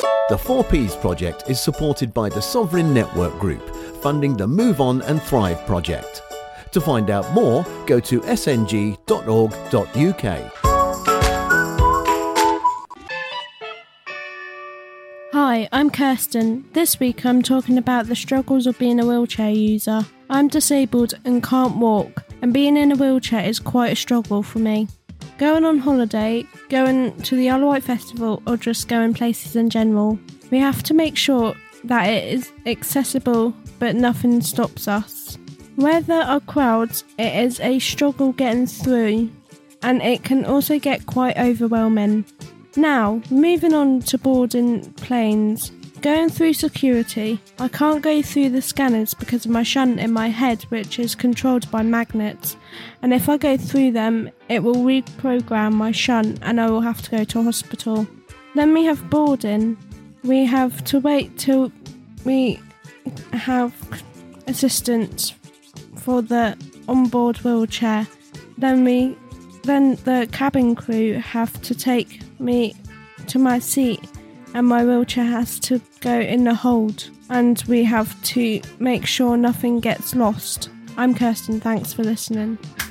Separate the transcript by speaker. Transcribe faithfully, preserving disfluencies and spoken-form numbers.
Speaker 1: The four Ps project is supported by the Sovereign Network Group, funding the Move On and Thrive project. To find out more, go to s n g dot org dot u k.
Speaker 2: Hi, I'm Kirsten. This week I'm talking about the struggles of being a wheelchair user. I'm disabled and can't walk, and being in a wheelchair is quite a struggle for me. Going on holiday, going to the Isle of Wight Festival, or just going places in general, we have to make sure that it is accessible, but nothing stops us. Where there are crowds, it is a struggle getting through, and it can also get quite overwhelming. Now, moving on to boarding planes. Going through security, I can't go through the scanners because of my shunt in my head, which is controlled by magnets, and if I go through them, it will reprogram my shunt and I will have to go to a hospital. Then we have boarding. We have to wait till we have assistance for the onboard wheelchair. Then we, then the cabin crew have to take me to my seat, and my wheelchair has to go in the hold, and we have to make sure nothing gets lost. I'm Kirsten, thanks for listening.